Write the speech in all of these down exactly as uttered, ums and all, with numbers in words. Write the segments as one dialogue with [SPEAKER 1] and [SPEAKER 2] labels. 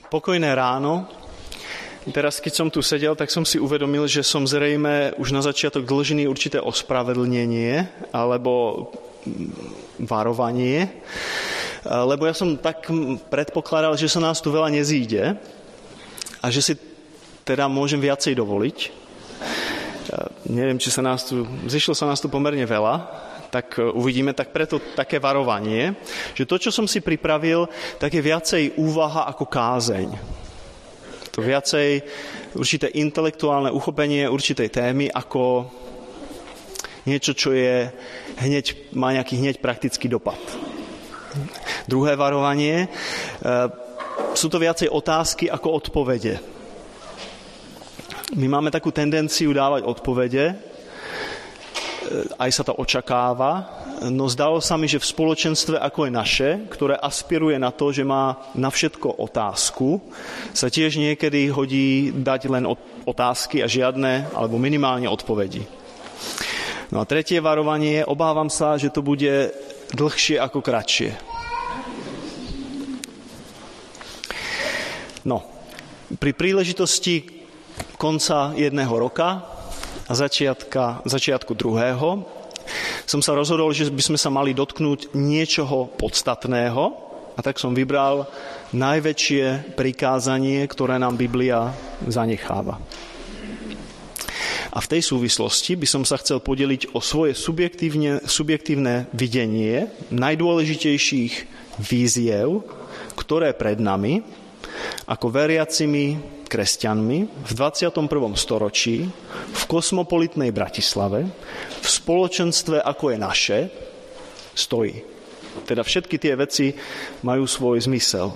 [SPEAKER 1] Pokojné ráno. Teraz, keď som tu sedel, tak som si uvedomil, že som zrejme už na začiatok dlžný určité ospravedlnenie alebo varovanie, lebo ja som tak predpokladal, že sa nás tu veľa nezíde a že si teda môžem viacej dovoliť. Neviem, či sa nás tu, zišlo sa nás tu pomerne veľa, tak uvidíme, tak preto také varovanie, že to, čo som si pripravil, tak je viacej úvaha ako kázeň. To viacej určité intelektuálne uchopenie určitej témy ako niečo, čo je hneď, má nejaký hneď praktický dopad. Druhé varovanie, sú to viacej otázky ako odpovede. My máme takú tendenciu dávať odpovede, aj sa to očakáva, no zdalo sa mi, že v spoločenstve ako je naše, ktoré aspiruje na to, že má na všetko otázku, sa tiež niekedy hodí dať len otázky a žiadne, alebo minimálne odpovedi. No a tretie varovanie, obávam sa, že to bude dlhšie ako kratšie. No, pri príležitosti konca jedného roka a začiatka, začiatku druhého som sa rozhodol, že by sme sa mali dotknúť niečoho podstatného a tak som vybral najväčšie prikázanie, ktoré nám Biblia zanecháva. A v tej súvislosti by som sa chcel podeliť o svoje subjektívne, subjektívne videnie najdôležitejších víziev, ktoré pred nami ako veriacimi kresťanmi v dvadsiatom prvom storočí v kosmopolitnej Bratislave v spoločenstve ako je naše stojí. Teda všetky tie veci majú svoj zmysel.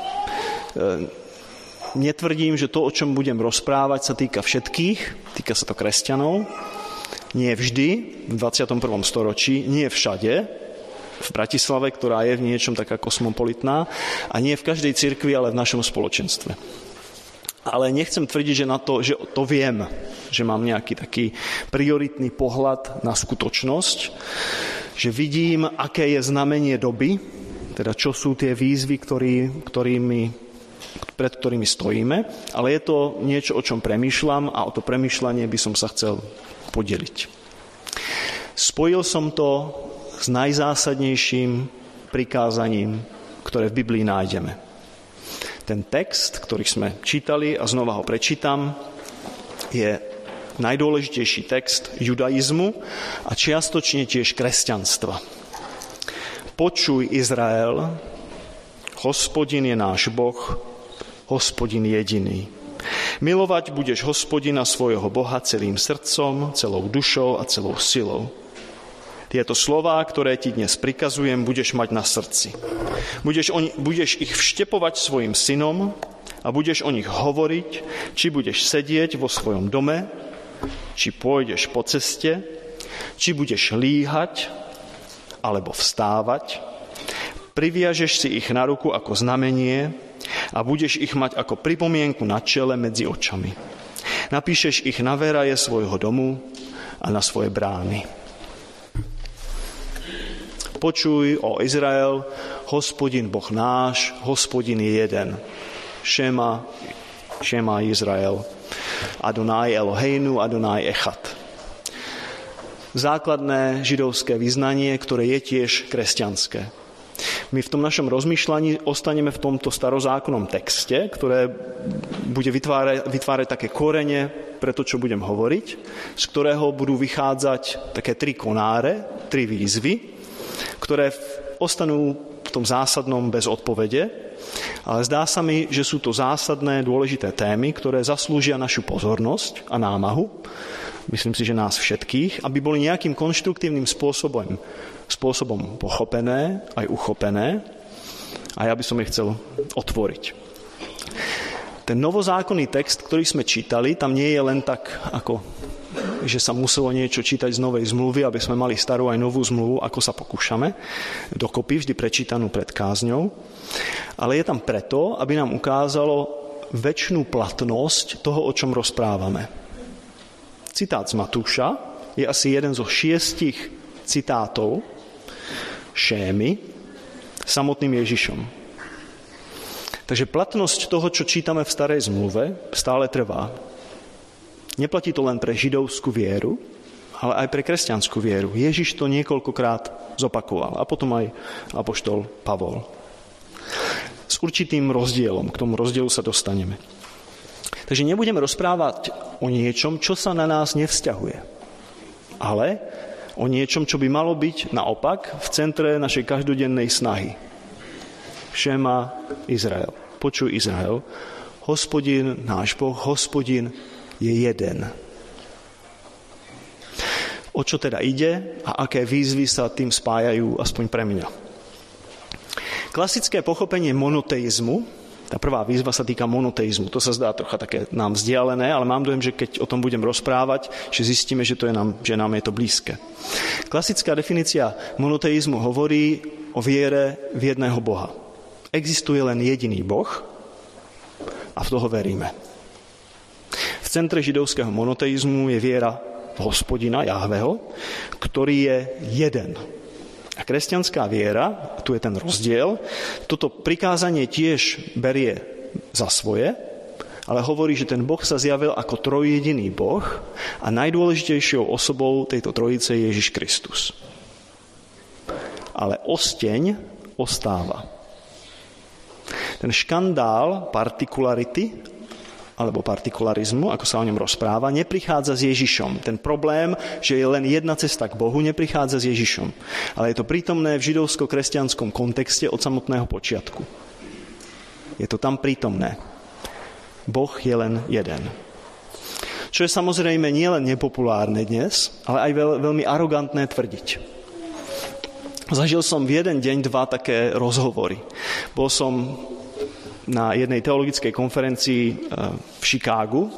[SPEAKER 1] Netvrdím, že to, o čom budem rozprávať, sa týka všetkých, týka sa to kresťanov. Nie vždy v dvadsiatom prvom storočí, nie všade v Bratislave, ktorá je v niečom taká kosmopolitná a nie v každej cirkvi, ale v našom spoločenstve. Ale nechcem tvrdiť, že na to, že to viem, že mám nejaký taký prioritný pohľad na skutočnosť, že vidím, aké je znamenie doby, teda čo sú tie výzvy, ktorý, ktorými, pred ktorými stojíme, ale je to niečo, o čom premýšľam a o to premýšľanie by som sa chcel podeliť. Spojil som to s najzásadnejším prikázaním, ktoré v Biblii nájdeme. Ten text, ktorý sme čítali a znova ho prečítam, je najdôležitejší text judaizmu a čiastočne tiež kresťanstva. Počuj, Izrael, Hospodin je náš Boh, Hospodin jediný. Milovať budeš Hospodina svojho Boha celým srdcom, celou dušou a celou silou. Tieto slová, ktoré ti dnes prikazujem, budeš mať na srdci. Budeš, on, budeš ich vštepovať svojim synom a budeš o nich hovoriť, či budeš sedieť vo svojom dome, či pôjdeš po ceste, či budeš líhať alebo vstávať. Priviažeš si ich na ruku ako znamenie a budeš ich mať ako pripomienku na čele medzi očami. Napíšeš ich na veraje svojho domu a na svoje brány. Počuj, o Izrael, Hospodin Boh náš, Hospodin je jeden. Šema, Šema Izrael. Adonai Eloheinu, Adonai Echad. Základné židovské vyznanie, ktoré je tiež kresťanské. My v tom našom rozmýšľaní ostaneme v tomto starozákonnom texte, ktoré bude vytvárať, vytvárať také korene pre to, čo budem hovoriť, z ktorého budú vychádzať také tri konáre, tri výzvy, ktoré ostanú v tom zásadnom bez odpovede, ale zdá sa mi, že sú to zásadné, dôležité témy, ktoré zaslúžia našu pozornosť a námahu, myslím si, že nás všetkých, aby boli nejakým konštruktívnym spôsobom, spôsobom pochopené, aj uchopené, a ja by som ich chcel otvoriť. Ten novozákonný text, ktorý sme čítali, tam nie je len tak ako že sa muselo niečo čítať z novej zmluvy, aby sme mali starú aj novú zmluvu, ako sa pokúšame, dokopy vždy prečítanú pred kázňou. Ale je tam preto, aby nám ukázalo večnú platnosť toho, o čom rozprávame. Citát z Matúša je asi jeden zo šiestich citátov Šémy samotným Ježišom. Takže platnosť toho, čo čítame v Starej zmluve, stále trvá. Neplatí to len pre židovskú vieru, ale aj pre kresťanskú vieru. Ježiš to niekoľkokrát zopakoval a potom aj apoštol Pavol. S určitým rozdielom, k tomu rozdielu sa dostaneme. Takže nebudeme rozprávať o niečom, čo sa na nás nevzťahuje, ale o niečom, čo by malo byť naopak v centre našej každodennej snahy. Šema Izrael. Počuj Izrael. Hospodin, náš Boh, Hospodin je jeden. O čo teda ide a aké výzvy sa tým spájajú, aspoň pre mňa. Klasické pochopenie monoteizmu, tá prvá výzva sa týka monoteizmu. To sa zdá trocha také nám vzdialené, ale mám dojem, že keď o tom budem rozprávať, že zistíme, že, to je nám, že nám je to blízke. Klasická definícia monoteizmu hovorí o viere v jedného Boha. Existuje len jediný Boh a v toho veríme. V centre židovského monoteizmu je viera v Hospodina, Jahveho, ktorý je jeden. A kresťanská viera, tu je ten rozdiel, toto prikázanie tiež berie za svoje, ale hovorí, že ten Boh sa zjavil ako trojjediný Boh a najdôležitejšou osobou tejto trojice je Ježiš Kristus. Ale osteň ostáva. Ten škandál partikularity alebo partikularizmu, ako sa o ňom rozpráva, neprichádza s Ježišom. Ten problém, že je len jedna cesta k Bohu, neprichádza s Ježišom. Ale je to prítomné v židovsko-kresťanskom kontexte od samotného počiatku. Je to tam prítomné. Boh je len jeden. Čo je samozrejme nielen nepopulárne dnes, ale aj veľ, veľmi arogantné tvrdiť. Zažil som v jeden deň dva také rozhovory. Bol som na jednej teologickej konferencii v Chicagu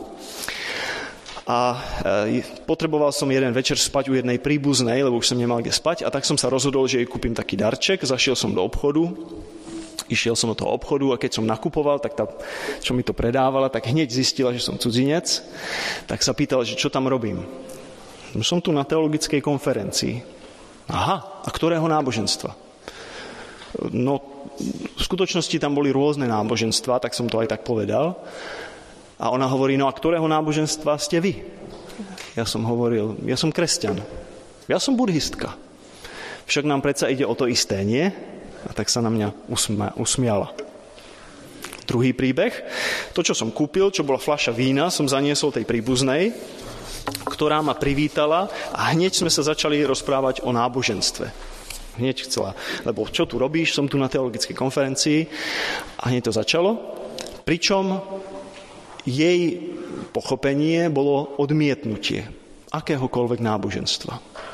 [SPEAKER 1] a potreboval som jeden večer spať u jednej príbuznej, lebo už som nemal kde spať a tak som sa rozhodol, že jej kúpim taký darček. Zašiel som do obchodu, išiel som do toho obchodu a keď som nakupoval, tak tá, čo mi to predávala, tak hneď zistila, že som cudzinec, tak sa pýtala, že čo tam robím. No, som tu na teologickej konferencii. Aha, a ktorého náboženstva? No, v skutočnosti tam boli rôzne náboženstva, tak som to aj tak povedal. A ona hovorí, no a ktorého náboženstva ste vy? Ja som hovoril, ja som kresťan. Ja som buddhistka. Však nám predsa ide o to isté, nie? A tak sa na mňa usmia, usmiala. Druhý príbeh. To, čo som kúpil, čo bola fľaša vína, som zaniesol tej príbuznej, ktorá ma privítala a hneď sme sa začali rozprávať o náboženstve. Hneď chcela, lebo čo tu robíš, som tu na teologickej konferencii a hneď to začalo. Pričom jej pochopenie bolo odmietnutie akéhokoľvek náboženstva.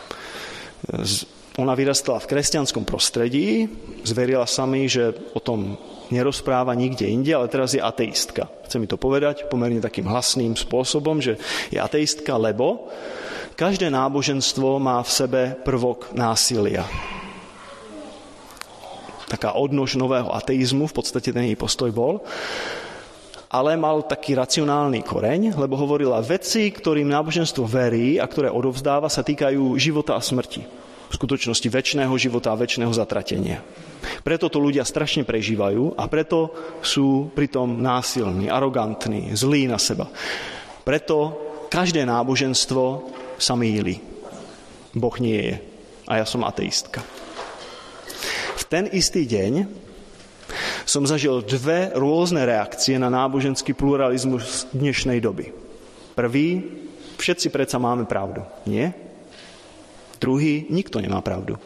[SPEAKER 1] Ona vyrastala v kresťanskom prostredí, zverila sa mi, že o tom nerozpráva nikde inde, ale teraz je ateistka. Chce mi to povedať pomerne takým hlasným spôsobom, že je ateistka, lebo každé náboženstvo má v sebe prvok násilia. Taká odnož nového ateizmu, v podstate ten jej postoj bol, ale mal taký racionálny koreň, lebo hovorila, veci, ktorým náboženstvo verí a ktoré odovzdáva, sa týkajú života a smrti. V skutočnosti večného života a večného zatratenia. Preto to ľudia strašne prežívajú a preto sú pritom násilní, arogantní, zlí na seba. Preto každé náboženstvo sa mýli. Boh nie je. A ja som ateistka. V ten istý deň som zažil dve rôzne reakcie na náboženský pluralizmus dnešnej doby. Prvý, všetci predsa máme pravdu, nie? Druhý, nikto nemá pravdu.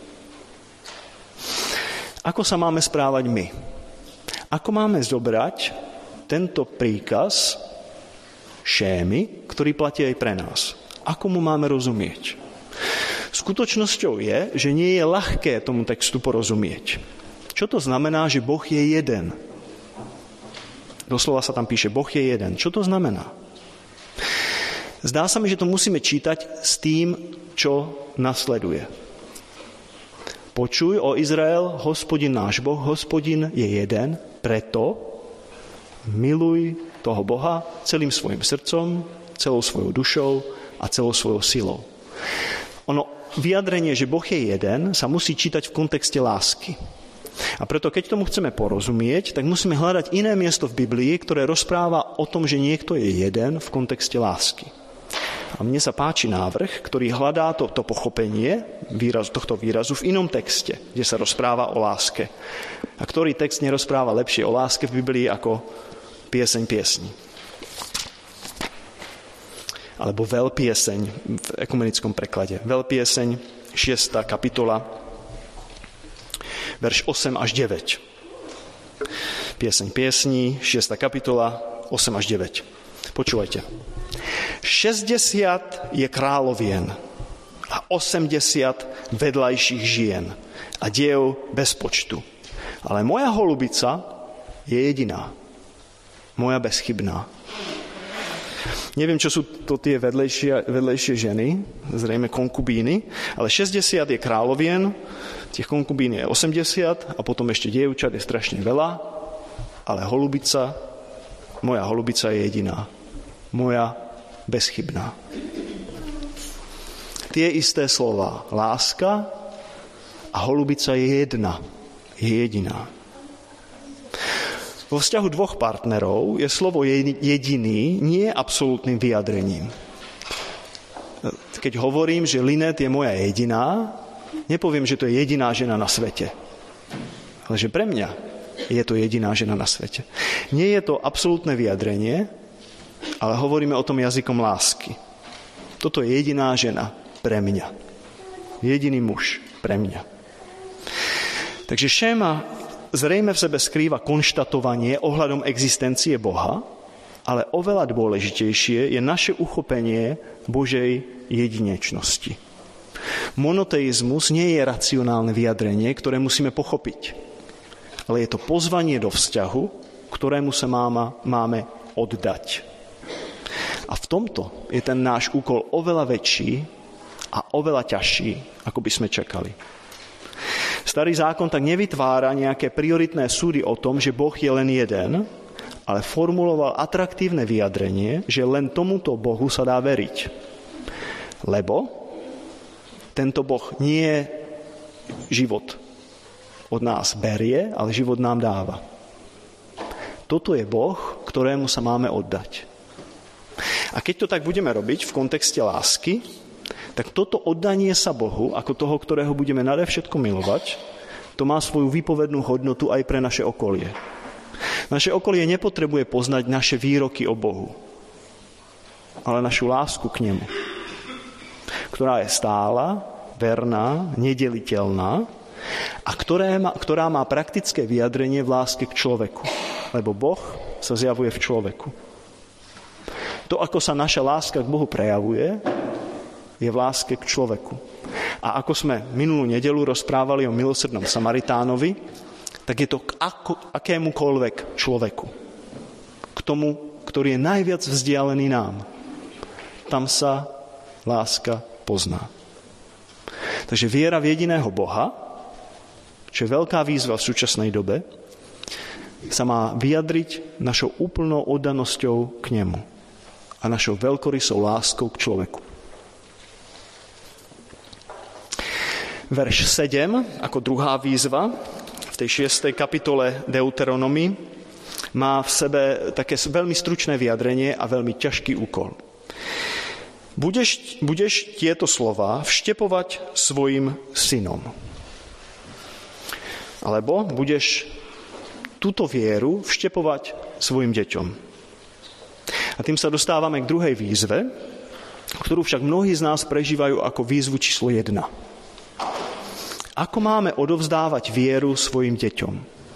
[SPEAKER 1] Ako sa máme správať my? Ako máme zobrať tento príkaz šémy, ktorý platí aj pre nás? Ako mu máme rozumieť? Skutočnosťou je, že nie je ľahké tomu textu porozumieť. Čo to znamená, že Boh je jeden? Doslova sa tam píše, Boh je jeden. Čo to znamená? Zdá sa mi, že to musíme čítať s tým, čo nasleduje. Počuj, o Izrael, Hospodin náš Boh, Hospodin je jeden, preto miluj toho Boha celým svojim srdcom, celou svojou dušou a celou svojou silou. Ono, vyjadrenie, že Boh je jeden, sa musí čítať v kontexte lásky. A preto, keď tomu chceme porozumieť, tak musíme hľadať iné miesto v Biblii, ktoré rozpráva o tom, že niekto je jeden v kontexte lásky. A mne sa páči návrh, ktorý hľadá to, to pochopenie výraz, tohto výrazu v inom texte, kde sa rozpráva o láske. A ktorý text nerozpráva lepšie o láske v Biblii ako pieseň piesní. Alebo veľpieseň v ekumenickom preklade. Veľpieseň, šiesta kapitola, verš osem až deväť. Pieseň piesní, šiesta kapitola, osem až deväť. Počúvajte. šesťdesiat je kráľovien a osemdesiat vedľajších žien a diev bez počtu. Ale moja holubica je jediná. Moja bezchybná. Neviem, čo sú to tie vedlejšie, vedlejšie ženy, zrejme konkubíny, ale šesťdesiat je kráľovien, tých konkubín je osemdesiat a potom ešte dievčat je strašne veľa, ale holubica, moja holubica je jediná. Moja bezchybná. Tie isté slova. Láska a holubica je jedna. Je jediná. Vo vzťahu dvoch partnerov je slovo jediný nie absolútnym vyjadrením. Keď hovorím, že Linet je moja jediná, nepoviem, že to je jediná žena na svete. Ale že pre mňa je to jediná žena na svete. Nie je to absolútne vyjadrenie, ale hovoríme o tom jazykom lásky. Toto je jediná žena pre mňa. Jediný muž pre mňa. Takže Šéma zrejme v sebe skrýva konštatovanie ohľadom existencie Boha, ale oveľa dôležitejšie je naše uchopenie Božej jedinečnosti. Monoteizmus nie je racionálne vyjadrenie, ktoré musíme pochopiť, ale je to pozvanie do vzťahu, ktorému sa máma, máme oddať. A v tomto je ten náš úkol oveľa väčší a oveľa ťažší, ako by sme čakali. Starý zákon tak nevytvára nejaké prioritné súdy o tom, že Boh je len jeden, ale formuloval atraktívne vyjadrenie, že len tomuto Bohu sa dá veriť. Lebo tento Boh nie život od nás berie, ale život nám dáva. Toto je Boh, ktorému sa máme oddať. A keď to tak budeme robiť v kontexte lásky, tak toto oddanie sa Bohu, ako toho, ktorého budeme nadevšetko milovať, to má svoju výpovednú hodnotu aj pre naše okolie. Naše okolie nepotrebuje poznať naše výroky o Bohu, ale našu lásku k nemu, ktorá je stála, verná, nedeliteľná a ktorá má, ktorá má praktické vyjadrenie v láske k človeku, lebo Boh sa zjavuje v človeku. To, ako sa naša láska k Bohu prejavuje, je v láske k človeku. A ako sme minulú nedeľu rozprávali o milosrdnom Samaritánovi, tak je to k ako, akémukoľvek človeku. K tomu, ktorý je najviac vzdialený nám. Tam sa láska pozná. Takže viera v jediného Boha, čo je veľká výzva v súčasnej dobe, sa má vyjadriť našou úplnou oddanosťou k nemu a našou veľkorysou láskou k človeku. Verš sedem, ako druhá výzva, v tej šiestej kapitole Deuteronomy, má v sebe také veľmi stručné vyjadrenie a veľmi ťažký úkol. Budeš, budeš tieto slova vštepovať svojim synom. Alebo budeš túto vieru vštepovať svojim deťom. A tým sa dostávame k druhej výzve, ktorú však mnohí z nás prežívajú ako výzvu číslo jedna. Ako máme odovzdávať vieru svojim deťom?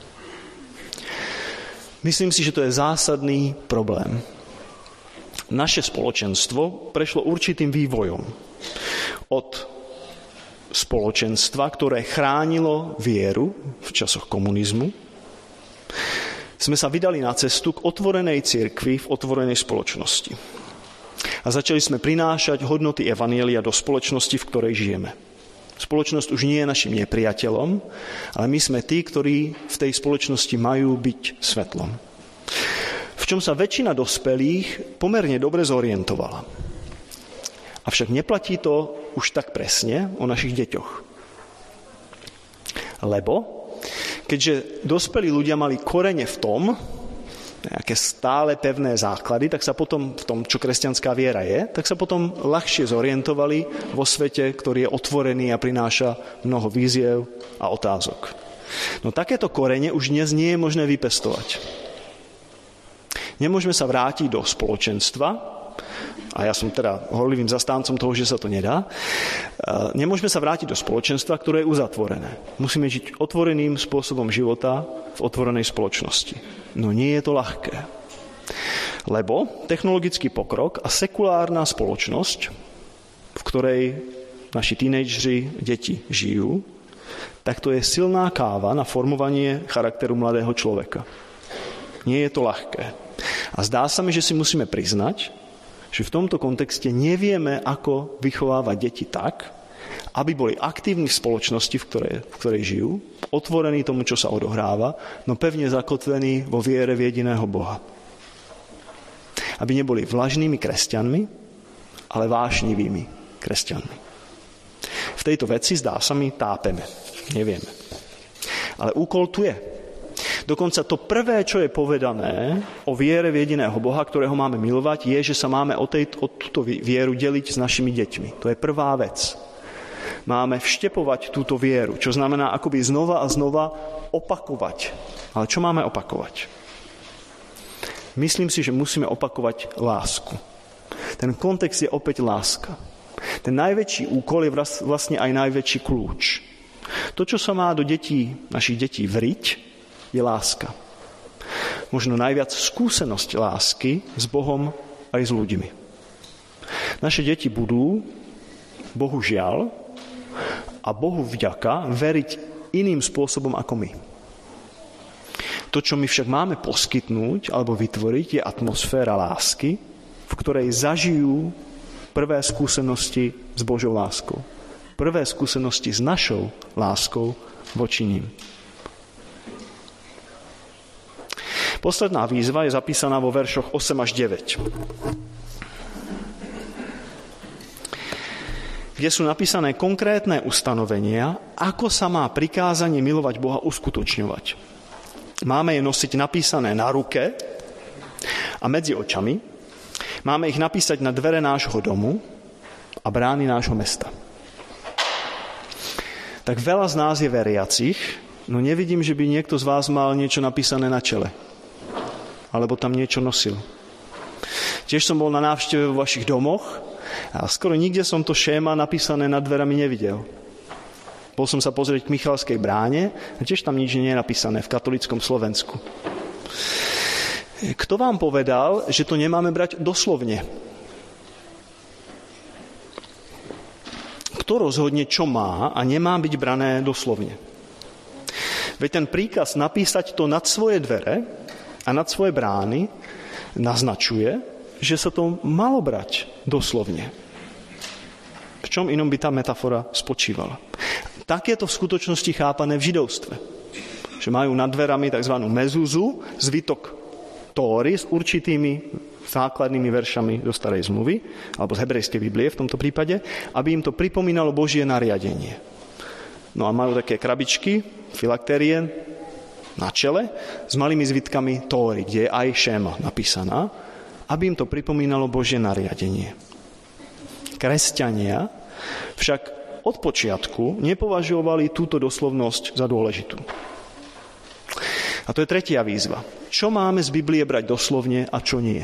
[SPEAKER 1] Myslím si, že to je zásadný problém. Naše spoločenstvo prešlo určitým vývojom. Od spoločenstva, ktoré chránilo vieru v časoch komunizmu, sme sa vydali na cestu k otvorenej cirkvi v otvorenej spoločnosti. A začali sme prinášať hodnoty evanjelia do spoločnosti, v ktorej žijeme. Spoločnosť už nie je našim nepriateľom, ale my sme tí, ktorí v tej spoločnosti majú byť svetlom. V čom sa väčšina dospelých pomerne dobre zorientovala. Avšak neplatí to už tak presne o našich deťoch. Lebo keďže dospelí ľudia mali korene v tom, nejaké stále pevné základy, tak sa potom v tom, čo kresťanská viera je, tak sa potom ľahšie zorientovali vo svete, ktorý je otvorený a prináša mnoho víziev a otázok. No takéto korene už dnes nie je možné vypestovať. Nemôžeme sa vrátiť do spoločenstva, a ja som teda horlivým zastáncom toho, že sa to nedá, nemôžeme sa vrátiť do spoločenstva, ktoré je uzatvorené. Musíme žiť otvoreným spôsobom života v otvorenej spoločnosti. No nie je to ľahké. Lebo technologický pokrok a sekulárna spoločnosť, v ktorej naši tínedžeri, deti žijú, tak to je silná káva na formovanie charakteru mladého človeka. Nie je to ľahké. A zdá sa mi, že si musíme priznať, že v tomto kontexte nevieme, ako vychovávať deti tak, aby boli aktívni v spoločnosti, v ktorej, v ktorej žijú, otvorení tomu, čo sa odohráva, no pevne zakotvení vo viere v jediného Boha. Aby neboli vlažnými kresťanmi, ale vášnivými kresťanmi. V tejto veci, zdá sa mi, tápeme. Nevieme. Ale úkol tu je. Dokonca to prvé, čo je povedané o viere v jediného Boha, ktorého máme milovať, je, že sa máme o, tej, o túto vieru deliť s našimi deťmi. To je prvá vec. Máme vštepovať túto vieru, čo znamená akoby znova a znova opakovať. Ale čo máme opakovať? Myslím si, že musíme opakovať lásku. Ten kontext je opäť láska. Ten najväčší úkol je vlastne aj najväčší kľúč. To, čo sa má do detí, našich detí vriť, je láska. Možno najviac skúsenosť lásky s Bohom aj s ľuďmi. Naše deti budú, Bohu žiaľ, a Bohu vďaka, veriť iným spôsobom ako my. To, čo my však máme poskytnúť alebo vytvoriť, je atmosféra lásky, v ktorej zažijú prvé skúsenosti s Božou láskou. Prvé skúsenosti s našou láskou voči nim. Posledná výzva je zapísaná vo veršoch osem až deväť, kde sú napísané konkrétne ustanovenia, ako sa má prikázanie milovať Boha uskutočňovať. Máme je nosiť napísané na ruke a medzi očami. Máme ich napísať na dvere nášho domu a brány nášho mesta. Tak veľa z nás je veriacich, no nevidím, že by niekto z vás mal niečo napísané na čele. Alebo tam niečo nosil. Tiež som bol na návšteve vo vašich domoch a skoro nikde som to šéma napísané nad dverami nevidel. Bol som sa pozrieť k Michalskej bráne a tiež tam nič nie je napísané v katolíckom Slovensku. Kto vám povedal, že to nemáme brať doslovne? Kto rozhodne, čo má a nemá byť brané doslovne? Veď ten príkaz napísať to nad svoje dvere a nad svoje brány naznačuje, že sa to malo brať doslovne. V čom inom by tá metafora spočívala? Tak je to v skutočnosti chápané v židovstve. Že majú nad dverami tzv. Mezúzu, zvytok Tóry s určitými základnými veršami zo Starej zmluvy, alebo z hebrejskej Biblie v tomto prípade, aby im to pripomínalo Božie nariadenie. No a majú také krabičky, filaktérie, na čele s malými zvitkami Tóry, kde je aj šéma napísaná, aby im to pripomínalo Božie nariadenie. Kresťania však od počiatku nepovažovali túto doslovnosť za dôležitú. A to je tretia výzva. Čo máme z Biblie brať doslovne a čo nie?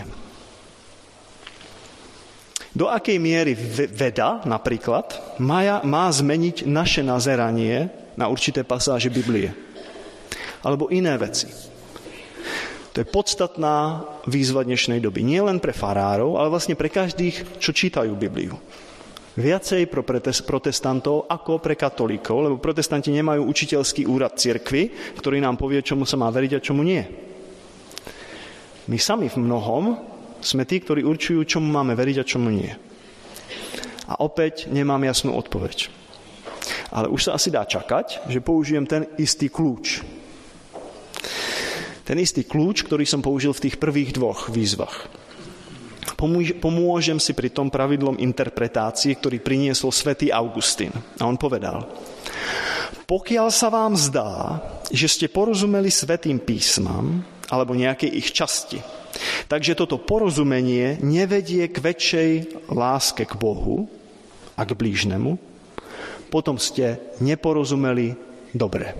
[SPEAKER 1] Do akej miery veda napríklad má, má zmeniť naše nazeranie na určité pasáže Biblie? Alebo iné veci. To je podstatná výzva dnešnej doby. Nie len pre farárov, ale vlastne pre každých, čo čítajú Bibliu. Viacej pro protestantov ako pre katolíkov, lebo protestanti nemajú učiteľský úrad cirkvi, ktorý nám povie, čomu sa má veriť a čomu nie. My sami v mnohom sme tí, ktorí určujú, čomu máme veriť a čomu nie. A opäť nemám jasnú odpoveď. Ale už sa asi dá čakať, že použijem ten istý kľúč. Ten istý kľúč, ktorý som použil v tých prvých dvoch výzvach. Pomôžem si pri tom pravidlom interpretácie, ktorý priniesol svätý Augustín. A on povedal: Pokiaľ sa vám zdá, že ste porozumeli svätým písmam alebo nejakej ich časti, takže toto porozumenie nevedie k väčšej láske k Bohu a k blížnemu, potom ste neporozumeli dobre.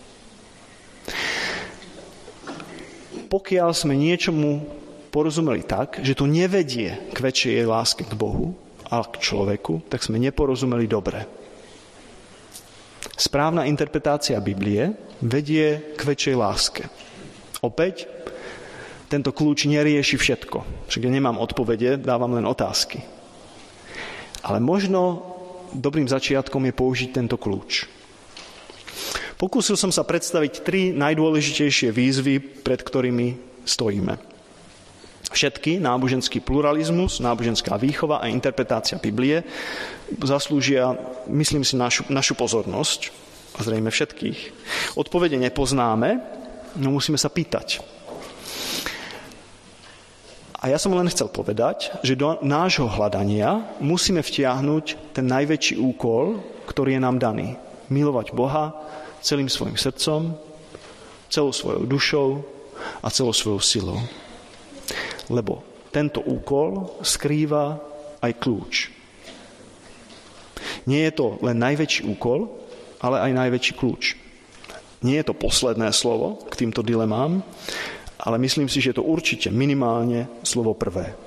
[SPEAKER 1] Pokiaľ sme niečomu porozumeli tak, že to nevedie k väčšej láske k Bohu a k človeku, tak sme neporozumeli dobre. Správna interpretácia Biblie vedie k väčšej láske. Opäť, tento kľúč nerieši všetko. Však ja nemám odpovede, dávam len otázky. Ale možno dobrým začiatkom je použiť tento kľúč. Pokúsil som sa predstaviť tri najdôležitejšie výzvy, pred ktorými stojíme. Všetky, náboženský pluralizmus, náboženská výchova a interpretácia Biblie, zaslúžia, myslím si, našu, našu pozornosť, a zrejme všetkých. Odpovede nepoznáme, no musíme sa pýtať. A ja som len chcel povedať, že do nášho hľadania musíme vtiahnuť ten najväčší úkol, ktorý je nám daný. Milovať Boha celým svojim srdcom, celou svojou dušou a celou svojou silou. Lebo tento úkol skrýva aj kľúč. Nie je to len najväčší úkol, ale aj najväčší kľúč. Nie je to posledné slovo k týmto dilemám, ale myslím si, že je to určite minimálne slovo prvé.